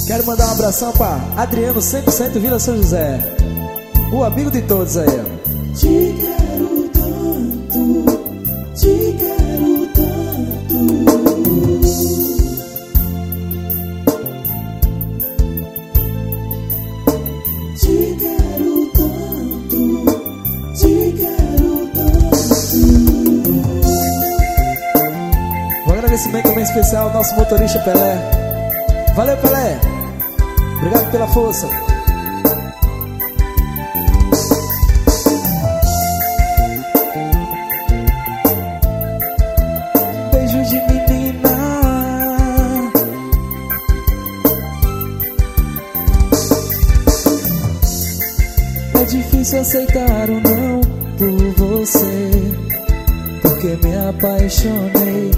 Quero mandar um abração pra Adriano 100% Vila São José, o amigo de todos aí, ó. Te quero tanto, te quero tanto. Te quero tanto, te quero tanto. Um agradecimento também especial ao nosso motorista Pelé. Valeu, Pelé! Obrigado pela força. Beijo de menina. É difícil aceitar o não por você, porque me apaixonei.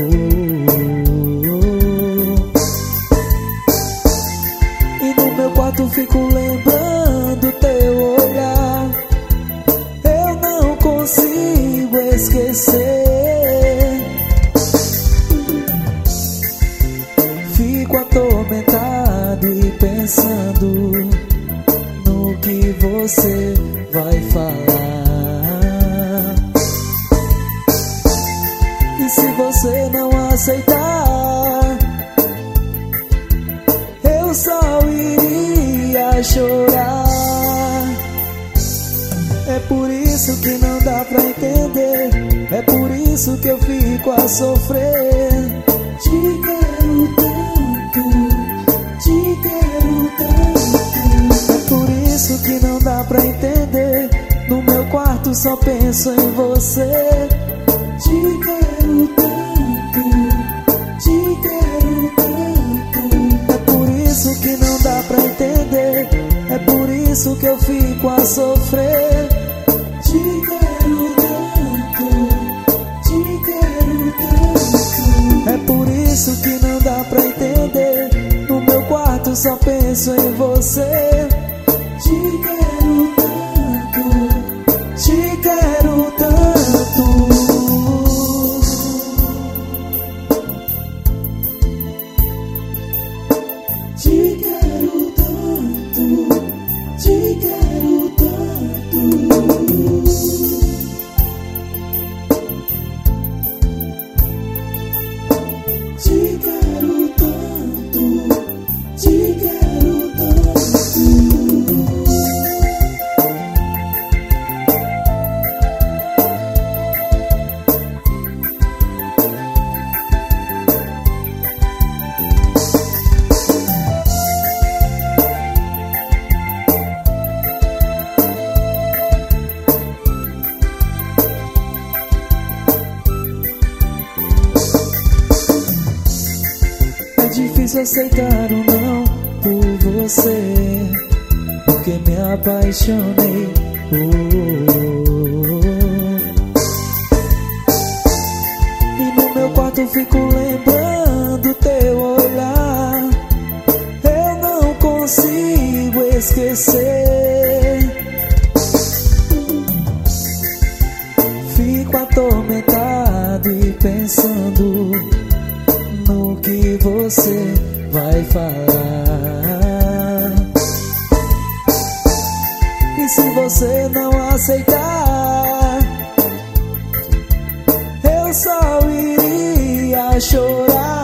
E no meu quarto fico lembrando teu olhar. Eu não consigo esquecer. Fico atormentado e pensando no que você vai falar. E se você não aceitar, eu só iria chorar. É por isso que não dá pra entender, é por isso que eu fico a sofrer. Te quero tanto, te quero tanto. É por isso que não dá pra entender, no meu quarto só penso em você. Te quero tanto, te quero tanto. É por isso que não dá pra entender, é por isso que eu fico a sofrer. Te quero tanto, te quero tanto. É por isso que não dá pra entender, no meu quarto só penso em você. Te quero tanto, Te quero tanto. te quero tanto, te quero tanto. Te quero tanto, te quero tanto. É difícil aceitar o não por você, porque me apaixonei. E no meu quarto fico lembrando teu olhar. Eu não consigo esquecer. Fico atormentado e pensando no que você vai falar. E se você não aceitar, eu só iria chorar.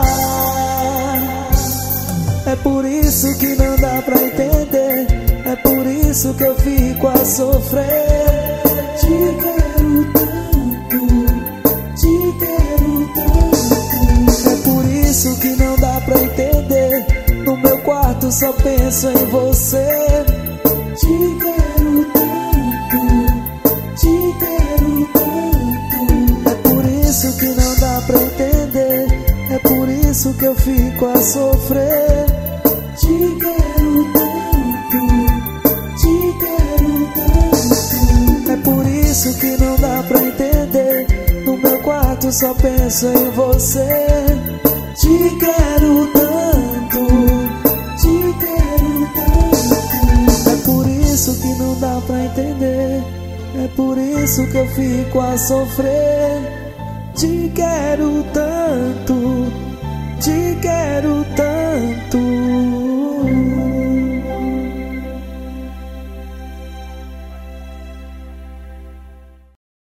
É por isso que não dá pra entender, é por isso que eu fico a sofrer. Te quero tanto, te quero tanto. É por isso que não dá pra entender, no meu quarto só penso em você. Te quero tanto, te quero tanto. É por isso que não dá pra entender, é por isso que eu fico a sofrer. Te quero tanto, te quero tanto. É por isso que não dá pra entender, no meu quarto só penso em você. Te quero tanto, Te quero tanto. é por isso que não dá pra entender, é por isso que eu fico a sofrer. Te quero tanto, te quero tanto.